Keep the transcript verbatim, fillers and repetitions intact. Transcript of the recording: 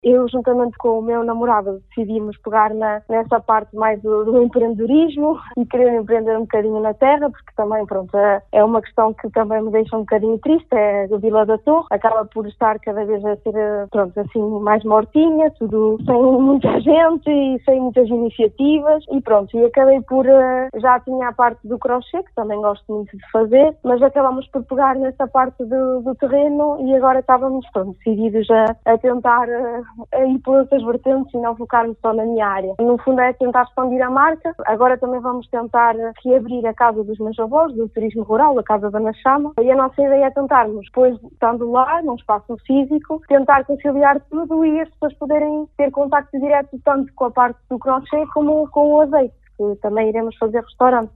Eu, juntamente com o meu namorado, decidimos pegar na, nessa parte mais do, do empreendedorismo e querer empreender um bocadinho na terra, porque também, pronto, é, é uma questão que também me deixa um bocadinho triste, é a Vila da Torre, acaba por estar cada vez a ser, pronto, assim, mais mortinha, tudo sem muita gente e sem muitas iniciativas e pronto, e acabei por, já tinha a parte do crochê, que também gosto muito de fazer, mas acabamos por pegar nessa parte do, do terreno e agora estávamos, pronto, decididos a, a tentar a ir por outras vertentes e não focarmos só na minha área. No fundo é tentar expandir a marca. Agora também vamos tentar reabrir a casa dos meus avós, do turismo rural, a Casa da Nachama. E a nossa ideia é tentarmos, depois estando lá, num espaço físico, tentar conciliar tudo e as pessoas poderem ter contacto direto tanto com a parte do crochê como com o azeite, que também iremos fazer restaurante.